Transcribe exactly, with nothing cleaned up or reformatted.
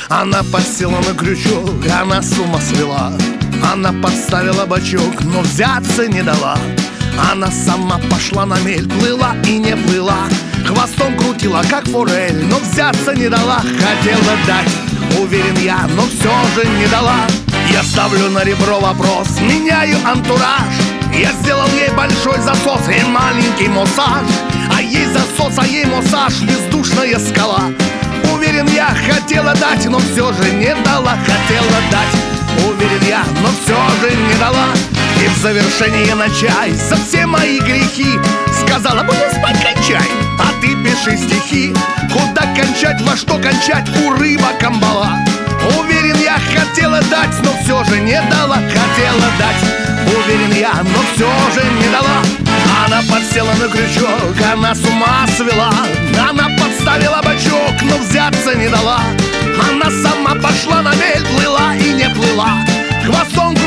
Она подсела на крючок, она с ума свела. Она подставила бочок, но взяться не дала. Она сама пошла на мель, плыла и не плыла, хвостом крутила, как форель, но взяться не дала. Хотела дать, уверен я, но все же не дала. Я ставлю на ребро вопрос, меняю антураж. Я сделал ей большой засос и маленький массаж. А ей засос, а ей массаж, бездушная скала. Уверен я, хотела дать, но все же не дала. Хотела дать, уверен я, но все же не дала. И в завершение на чай за все мои грехи сказала: буду спать, кончай, а ты пиши стихи. Куда кончать, во что кончать, у рыба камбала. Уверен я, хотела дать, но все же не дала. Хотела дать, уверен я, но все же не дала. Она подсела на крючок, она с ума свела. Она подставила бочок, но взяться не дала. Она сама пошла на мель, плыла и не плыла, хвостом